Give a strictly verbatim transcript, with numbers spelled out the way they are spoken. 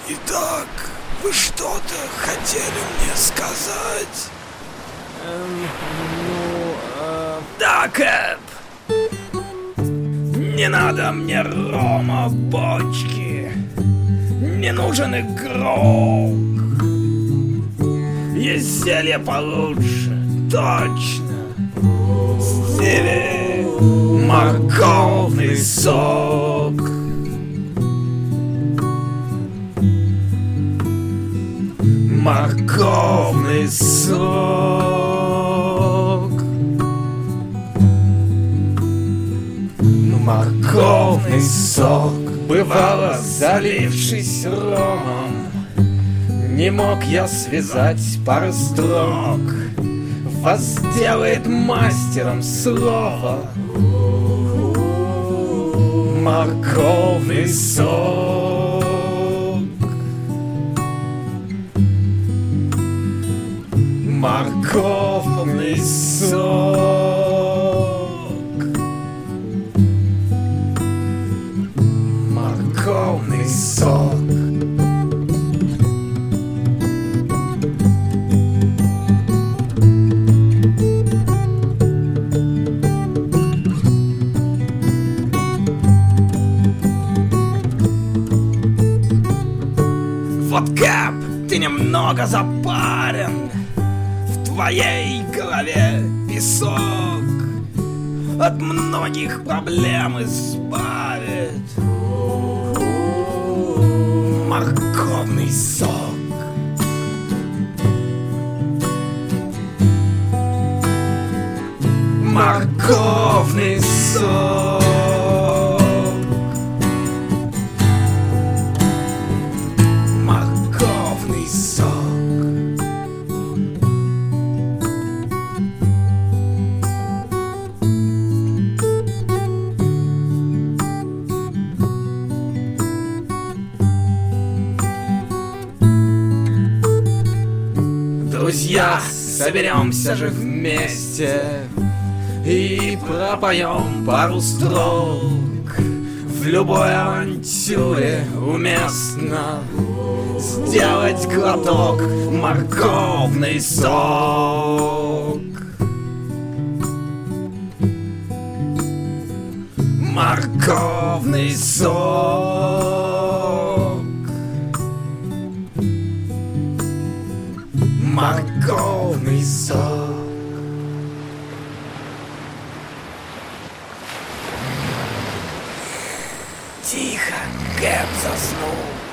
Итак, вы что-то хотели мне сказать? Эм, ну, э... Да, Кэп! Не надо мне рома в бочке. Не нужен игрок. Есть зелье получше, точно. Стиле морковный сок. Морковный сок. Морковный сок. Бывало, залившись ромом, не мог я связать пару строк. Вас делает мастером слово морковный сок. Морковный сок. Морковный сок. Вот, Кэп, ты немного запарен. В твоей голове песок от многих проблем избавит морковный сок. Морковный сок. Морковный сок. Друзья, соберемся же вместе и пропоем пару строк. В любой авантюре уместно сделать глоток морковный сок. Морковный сок. Морковный сок. Тихо, Кэп заснул.